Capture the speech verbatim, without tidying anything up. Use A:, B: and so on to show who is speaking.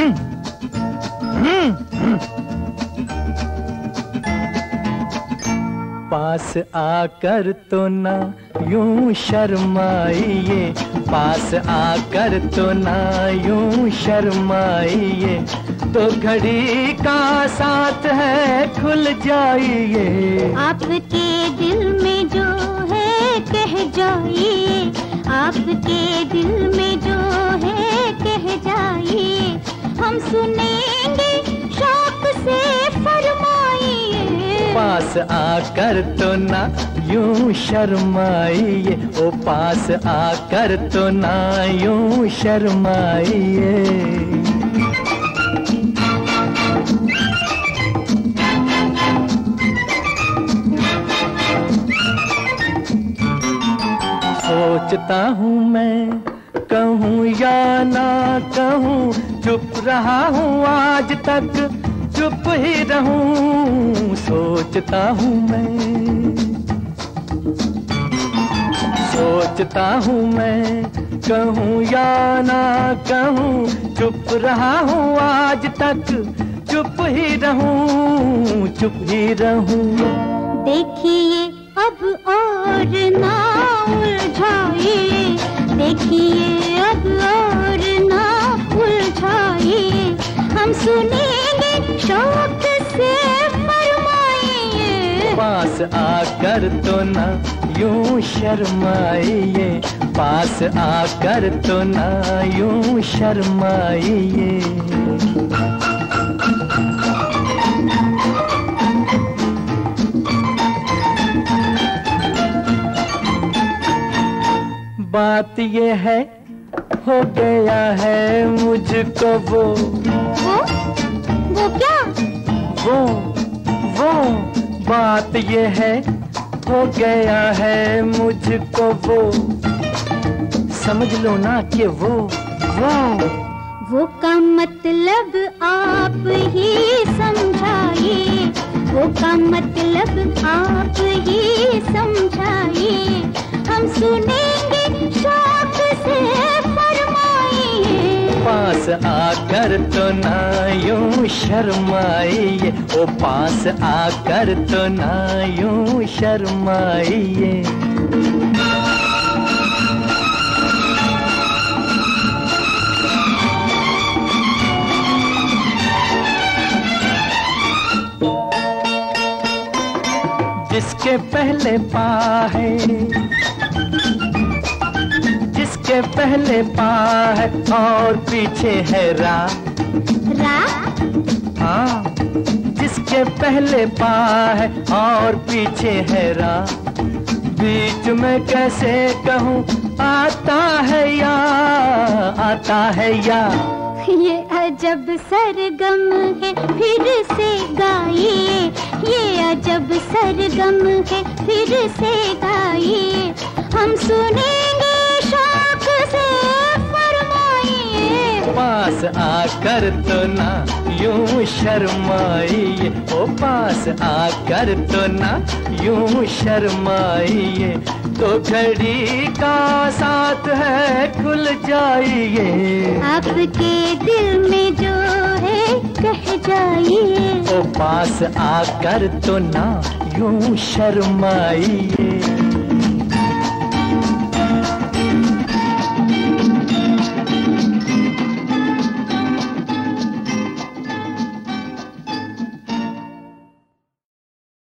A: पास आकर तो ना यूं शर्माइए, पास आकर तो ना यूं शर्माइए, तो घड़ी का साथ है खुल जाइए।
B: आपके दिल में जो है कह जाइए, आपके दिल में जो है कह जाइए, हम सुनेंगे शौक से फरमाइए।
A: पास आकर तो ना यूं शर्माइए, ओ पास आकर तो ना यूं शर्माइए। सोचता हूँ मैं कहूँ या ना कहूँ, चुप रहा हूँ आज तक चुप ही रहूं। सोचता हूँ मैं, सोचता हूँ मैं कहूँ या ना कहूँ, चुप रहा हूँ आज तक चुप ही रहूं, चुप ही रहूं।
B: देखिए अब और ना उलझाइए, देखिए अब और ना उलझाइए, हम सुनेंगे शौक से फरमाइए।
A: पास आकर तो ना यूं शर्माइए, पास आकर तो ना यूं शर्माइए। बात ये है हो गया है मुझको वो
B: वो वो क्या
A: वो वो बात ये है हो गया है मुझको वो, समझ लो ना कि वो वो
B: वो का मतलब आप ही समझाइए, वो का मतलब आप ही समझाइए, हम सुनेंगे शौक से फरमाइए।
A: पास आकर तो ना यूं शर्माइए, ओ पास आकर तो ना यूं शर्माइए। जिसके पहले पा है, जिसके पहले पा है और पीछे है रा
B: रा,
A: हाँ जिसके पहले पा है और पीछे है रा, बीच में कैसे कहूँ आता है या आता है या।
B: ये अजब सरगम है फिर से गाइए, ये अजब सरगम है फिर से गाइए, हम सुनेंगे शौक से फरमाइए।
A: पास आकर तो ना यूं शर्माइए, ओ पास आकर तो ना यूं शर्माइए, तो घड़ी का साथ है खुल जाइए।
B: आपके दिल में जो है कह जाइए,
A: ओ पास आकर तो ना यूं शर्माइए।